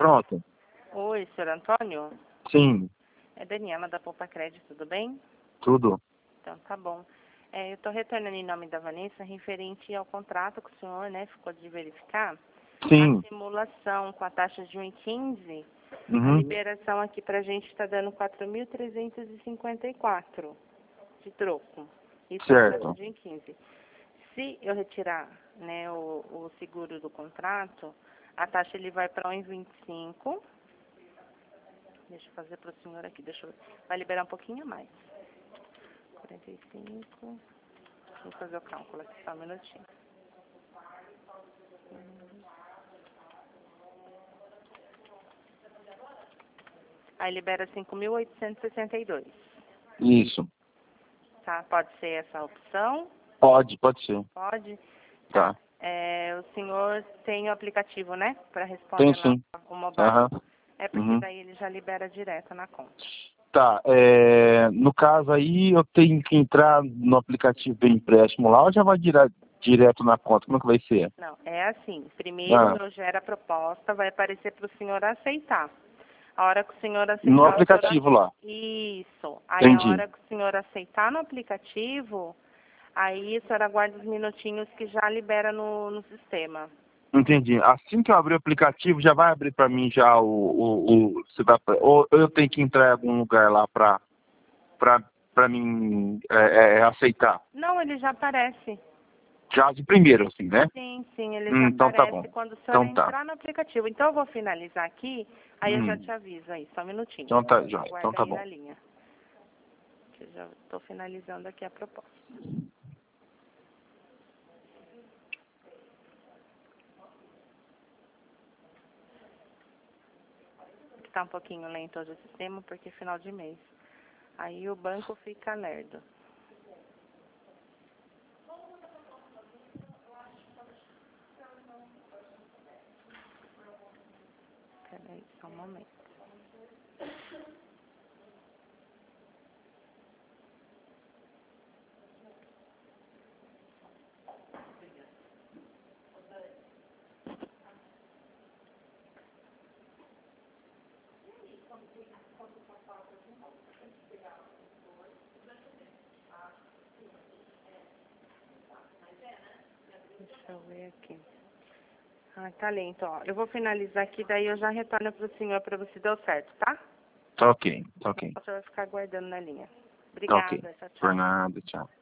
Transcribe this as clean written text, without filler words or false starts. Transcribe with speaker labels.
Speaker 1: Pronto.
Speaker 2: Oi, senhor Antônio?
Speaker 1: Sim,
Speaker 2: É Daniela da Poupa Crédito, tudo bem?
Speaker 1: tudo.
Speaker 2: Então, tá bom. Eu estou retornando em nome da Vanessa, referente ao contrato que o senhor, né, ficou de verificar.
Speaker 1: Sim.
Speaker 2: A simulação com a taxa de 1,15, a
Speaker 1: Uhum.
Speaker 2: liberação aqui pra gente está dando 4.354 de troco. Isso é a taxa
Speaker 1: Certo.
Speaker 2: de 1,15. Se eu retirar, né, o seguro do contrato, a taxa ele vai para 1,25. Deixa eu fazer para o senhor aqui, vai liberar um pouquinho a mais. 45. Deixa eu fazer o cálculo aqui, só um minutinho. Aí libera 5.862.
Speaker 1: Isso.
Speaker 2: Tá? Pode ser essa a opção?
Speaker 1: Pode ser.
Speaker 2: Pode?
Speaker 1: Tá.
Speaker 2: O senhor tem o aplicativo, né? Para
Speaker 1: Tem
Speaker 2: responder lá
Speaker 1: sim.
Speaker 2: o mobile.
Speaker 1: Aham.
Speaker 2: É porque daí ele já libera direto na conta.
Speaker 1: Tá, no caso aí eu tenho que entrar no aplicativo do empréstimo lá ou já vai direto na conta? Como é que vai ser?
Speaker 2: Não, é assim. Primeiro
Speaker 1: Ah,
Speaker 2: eu gero a proposta, vai aparecer para o senhor aceitar. A hora que o senhor aceitar...
Speaker 1: no aplicativo lá.
Speaker 2: Isso. Aí a
Speaker 1: Entendi.
Speaker 2: hora que o senhor aceitar no aplicativo, aí a senhora aguarda os minutinhos que já libera no sistema.
Speaker 1: Entendi. Assim que eu abrir o aplicativo, já vai abrir para mim já você vai, ou eu tenho que entrar em algum lugar lá para mim aceitar?
Speaker 2: Não, ele já aparece.
Speaker 1: Já de primeiro, assim, né?
Speaker 2: Sim, sim, ele já
Speaker 1: Então tá
Speaker 2: aparece
Speaker 1: bom.
Speaker 2: quando o senhor
Speaker 1: Então tá.
Speaker 2: entrar no aplicativo. Então eu vou finalizar aqui, aí eu já
Speaker 1: Hum.
Speaker 2: te aviso aí, só um minutinho.
Speaker 1: Então tá, joia. Então
Speaker 2: Aguarda
Speaker 1: tá
Speaker 2: aí
Speaker 1: bom.
Speaker 2: na linha. Que eu já estou finalizando aqui a proposta. Está um pouquinho lento hoje o sistema, porque é final de mês. Aí o banco fica lerdo. Peraí, só um momento. Deixa eu ver aqui. Ah, tá lento, ó. Eu vou finalizar aqui, daí eu já retorno pro senhor para ver se deu certo, tá?
Speaker 1: Tá ok, tá ok.
Speaker 2: O senhor vai ficar aguardando na linha.
Speaker 1: Tá ok.
Speaker 2: Obrigada, tchau,
Speaker 1: Por
Speaker 2: tchau.
Speaker 1: nada, tchau.